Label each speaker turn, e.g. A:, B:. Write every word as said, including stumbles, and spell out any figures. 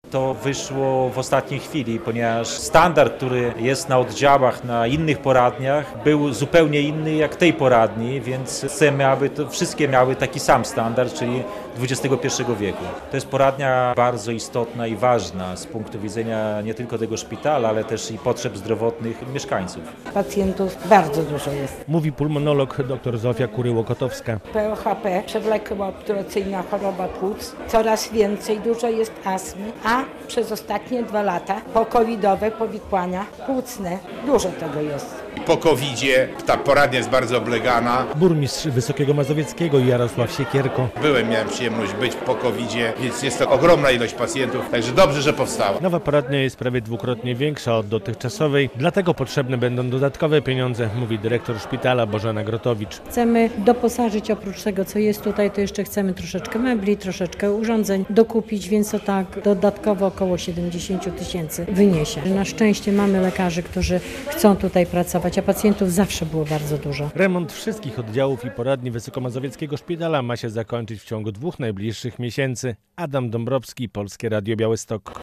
A: To wyszło w ostatniej chwili, ponieważ standard, który jest na oddziałach, na innych poradniach, był zupełnie inny jak tej poradni, więc chcemy, aby to wszystkie miały taki sam standard, czyli dwudziestego pierwszego wieku. To jest poradnia bardzo istotna i ważna z punktu widzenia nie tylko tego szpitala, ale też i potrzeb zdrowotnych mieszkańców.
B: Pacjentów bardzo dużo jest.
C: Mówi pulmonolog dr Zofia Kuryło-Kotowska.
B: P O H P, przewlekła obturacyjna choroba płuc, coraz więcej, dużo jest astmy, a przez ostatnie dwa lata pokowidowe powikłania płucne, dużo tego jest.
D: Po kowidzie ta poradnia jest bardzo oblegana.
C: Burmistrz Wysokiego Mazowieckiego Jarosław Siekierko.
D: Byłem, miałem przyjemność być po kowidzie, więc jest to ogromna ilość pacjentów, także dobrze, że powstała.
C: Nowa poradnia jest prawie dwukrotnie większa od dotychczasowej, dlatego potrzebne będą dodatkowe pieniądze, mówi dyrektor szpitala Bożena Grotowicz.
E: Chcemy doposażyć oprócz tego, co jest tutaj, to jeszcze chcemy troszeczkę mebli, troszeczkę urządzeń dokupić, więc to tak dodatkowo około siedemdziesiąt tysięcy wyniesie. Na szczęście mamy lekarzy, którzy chcą tutaj pracować, a pacjentów zawsze było bardzo dużo.
C: Remont wszystkich oddziałów i poradni Wysokomazowieckiego Szpitala ma się zakończyć w ciągu dwóch najbliższych miesięcy. Adam Dąbrowski, Polskie Radio Białystok.